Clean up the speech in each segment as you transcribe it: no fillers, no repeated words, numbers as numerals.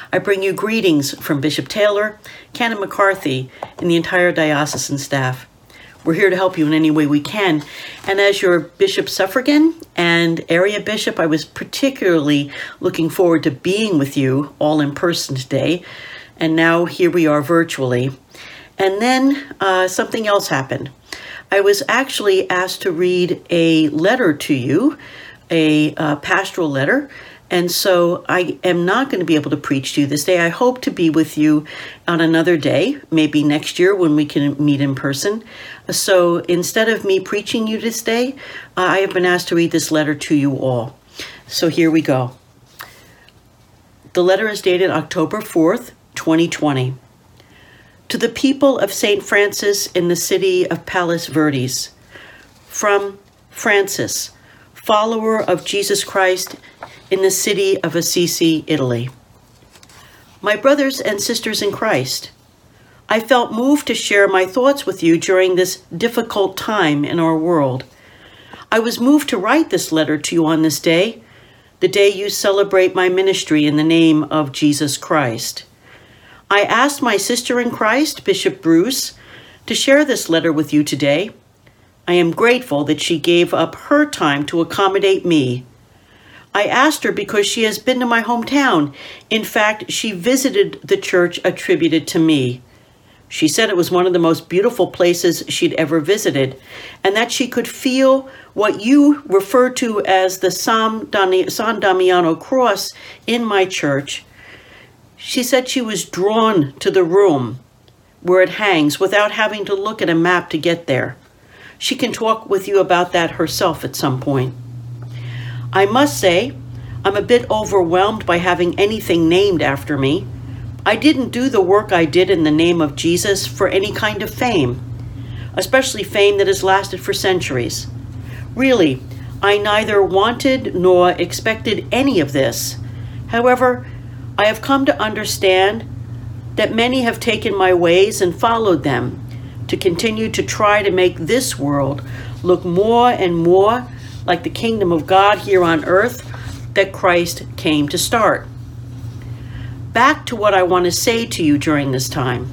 I bring you greetings from Bishop Taylor, Canon McCarthy, and the entire diocesan staff. We're here to help you in any way we can. And as your Bishop Suffragan and area bishop, I was particularly looking forward to being with you all in person today. And now here we are virtually. And then something else happened. I was actually asked to read a letter to you, a pastoral letter. And so I am not going to be able to preach to you this day. I hope to be with you on another day, maybe next year when we can meet in person. So instead of me preaching you this day, I have been asked to read this letter to you all. So here we go. The letter is dated October 4th, 2020. To the people of St. Francis in the city of Palos Verdes, from Francis, follower of Jesus Christ in the city of Assisi, Italy. My brothers and sisters in Christ, I felt moved to share my thoughts with you during this difficult time in our world. I was moved to write this letter to you on this day, the day you celebrate my ministry in the name of Jesus Christ. I asked my sister in Christ, Bishop Bruce, to share this letter with you today. I am grateful that she gave up her time to accommodate me. I asked her because she has been to my hometown. In fact, she visited the church attributed to me. She said it was one of the most beautiful places she'd ever visited, and that she could feel what you refer to as the San Damiano cross in my church. She said she was drawn to the room where it hangs without having to look at a map to get there. She can talk with you about that herself at some point. I must say, I'm a bit overwhelmed by having anything named after me. I didn't do the work I did in the name of Jesus for any kind of fame, especially fame that has lasted for centuries. Really, I neither wanted nor expected any of this. However, I have come to understand that many have taken my ways and followed them to continue to try to make this world look more and more like the kingdom of God here on earth that Christ came to start. Back to what I want to say to you during this time.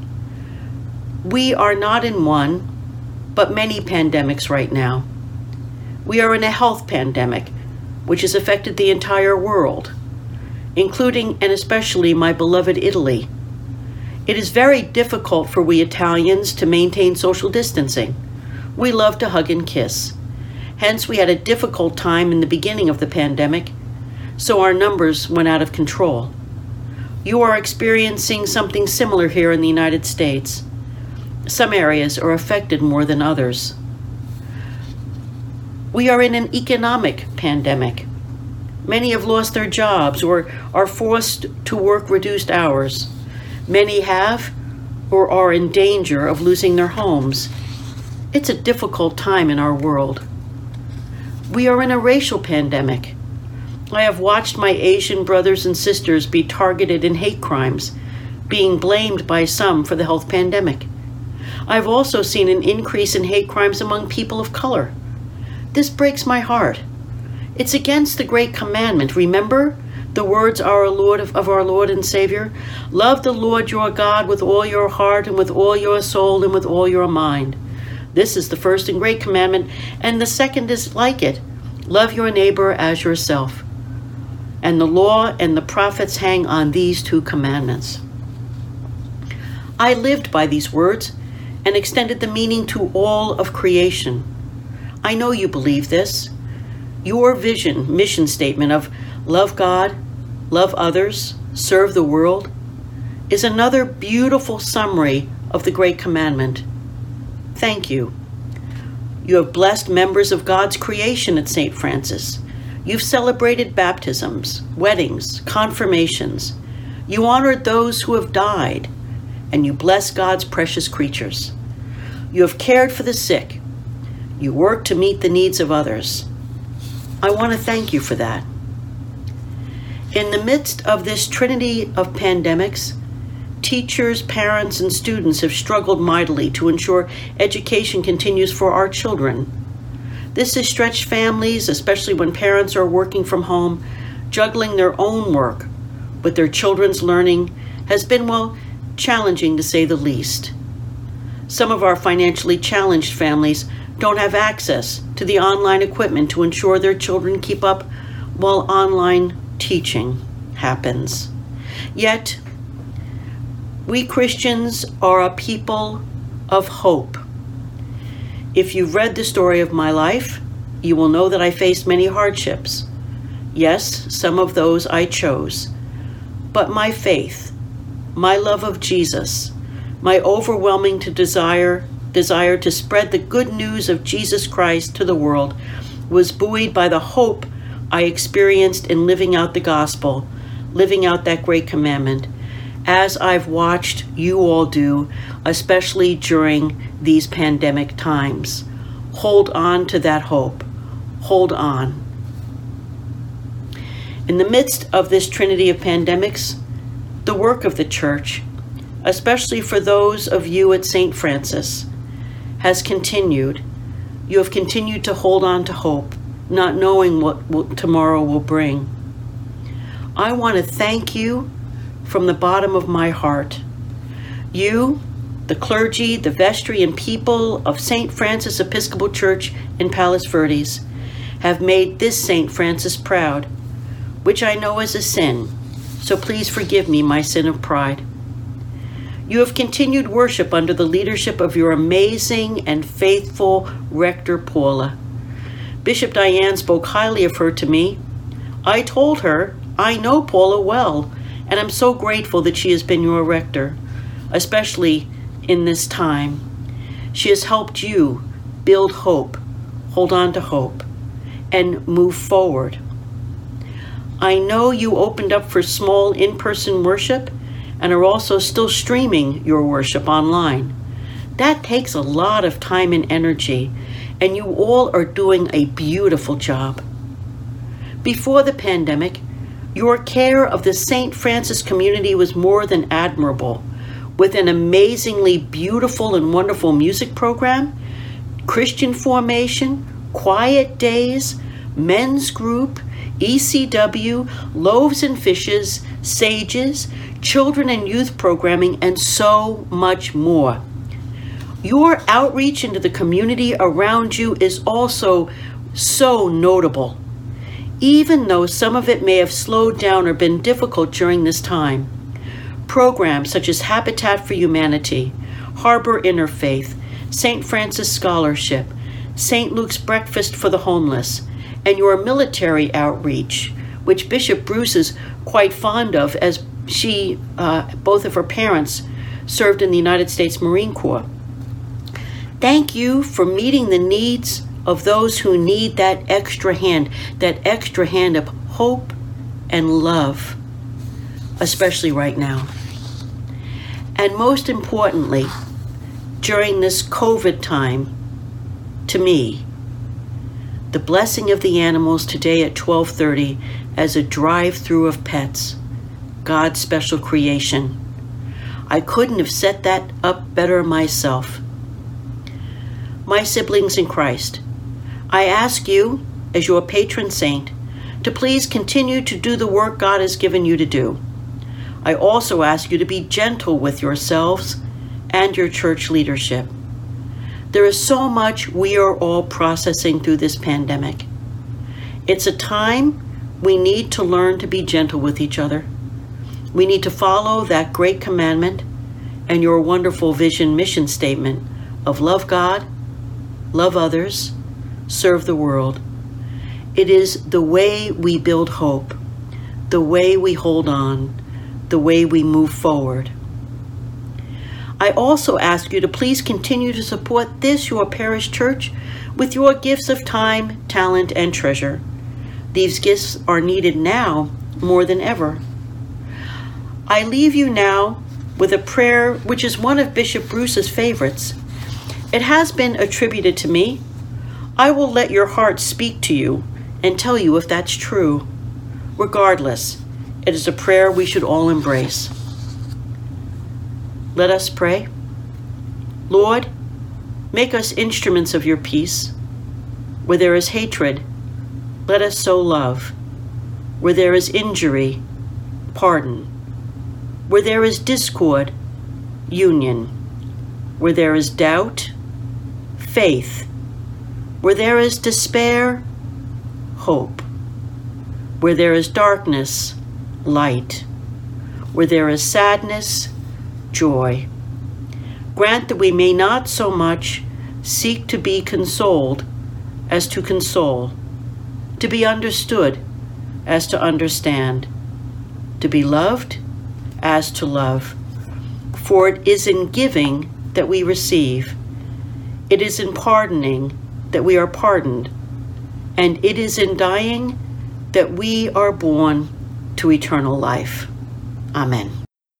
We are not in one, but many pandemics right now. We are in a health pandemic, which has affected the entire world, including and especially my beloved Italy. It is very difficult for we Italians to maintain social distancing. We love to hug and kiss. Hence, we had a difficult time in the beginning of the pandemic, so our numbers went out of control. You are experiencing something similar here in the United States. Some areas are affected more than others. We are in an economic pandemic. Many have lost their jobs or are forced to work reduced hours. Many have or are in danger of losing their homes. It's a difficult time in our world. We are in a racial pandemic. I have watched my Asian brothers and sisters be targeted in hate crimes, being blamed by some for the health pandemic. I've also seen an increase in hate crimes among people of color. This breaks my heart. It's against the great commandment. Remember the words of our Lord and Savior? Love the Lord your God with all your heart and with all your soul and with all your mind. This is the first and great commandment, and the second is like it. Love your neighbor as yourself. And the law and the prophets hang on these two commandments. I lived by these words and extended the meaning to all of creation. I know you believe this. Your mission statement of love God, love others, serve the world, is another beautiful summary of the great commandment. Thank you. You have blessed members of God's creation at St. Francis. You've celebrated baptisms, weddings, confirmations. You honored those who have died, and you bless God's precious creatures. You have cared for the sick. You work to meet the needs of others. I want to thank you for that. In the midst of this trinity of pandemics, teachers, parents, and students have struggled mightily to ensure education continues for our children. This has stretched families, especially when parents are working from home, juggling their own work, with their children's learning has been, well, challenging to say the least. Some of our financially challenged families don't have access to the online equipment to ensure their children keep up while online teaching happens. Yet, we Christians are a people of hope. If you've read the story of my life, you will know that I faced many hardships. Yes, some of those I chose. But my faith, my love of Jesus, my overwhelming desire to spread the good news of Jesus Christ to the world was buoyed by the hope I experienced in living out the gospel, living out that great commandment, as I've watched you all do, especially during these pandemic times. Hold on to that hope. Hold on. In the midst of this trinity of pandemics, the work of the church, especially for those of you at St. Francis, has continued. You have continued to hold on to hope, not knowing what tomorrow will bring. I want to thank you from the bottom of my heart. You, the clergy, the vestry, and people of St. Francis Episcopal Church in Palos Verdes have made this St. Francis proud, which I know is a sin, so please forgive me my sin of pride. You have continued worship under the leadership of your amazing and faithful Rector Paula. Bishop Diane spoke highly of her to me. I told her I know Paula well, and I'm so grateful that she has been your rector, especially in this time. She has helped you build hope, hold on to hope, and move forward. I know you opened up for small in-person worship and are also still streaming your worship online. That takes a lot of time and energy, and you all are doing a beautiful job. Before the pandemic, your care of the St. Francis community was more than admirable, with an amazingly beautiful and wonderful music program, Christian formation, quiet days, men's group, ECW, loaves and fishes, sages, children and youth programming, and so much more. Your outreach into the community around you is also so notable, even though some of it may have slowed down or been difficult during this time. Programs such as Habitat for Humanity, Harbor Interfaith, St. Francis Scholarship, St. Luke's Breakfast for the Homeless, and your military outreach, which Bishop Bruce is quite fond of, as both of her parents served in the United States Marine Corps. Thank you for meeting the needs of those who need that extra hand of hope and love, especially right now. And most importantly, during this COVID time, to me, the blessing of the animals today at 12:30 as a drive-through of pets, God's special creation. I couldn't have set that up better myself. My siblings in Christ, I ask you, as your patron saint, to please continue to do the work God has given you to do. I also ask you to be gentle with yourselves and your church leadership. There is so much we are all processing through this pandemic. It's a time we need to learn to be gentle with each other. We need to follow that great commandment and your wonderful vision mission statement of love God, love others, serve the world. It is the way we build hope, the way we hold on, the way we move forward. I also ask you to please continue to support this, your parish church, with your gifts of time, talent, and treasure. These gifts are needed now more than ever. I leave you now with a prayer which is one of Bishop Bruce's favorites. It has been attributed to me. I will let your heart speak to you and tell you if that's true. Regardless, it is a prayer we should all embrace. Let us pray. Lord, make us instruments of your peace. Where there is hatred, let us sow love. Where there is injury, pardon. Where there is discord, union. Where there is doubt, faith. Where there is despair, hope. Where there is darkness, light. Where there is sadness, joy. Grant that we may not so much seek to be consoled as to console, to be understood as to understand, to be loved as to love. For it is in giving that we receive, it is in pardoning that we are pardoned, and it is in dying that we are born to eternal life. Amen.